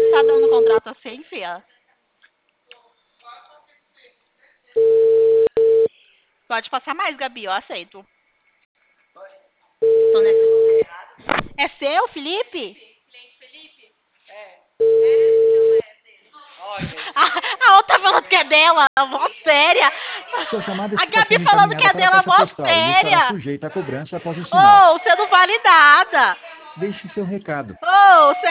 tá dando contrato assim, fia? Pode passar mais, Gabi, eu aceito. Tô nesse... É seu, Felipe? A outra falando que é dela, voz séria. Sua chamada A está Gabi sendo falando que encaminhada é para a dela, caixa voz postal e estará séria. sujeita à cobrança após o sinal. Ô, você não vale nada. Deixe seu recado. Ô, você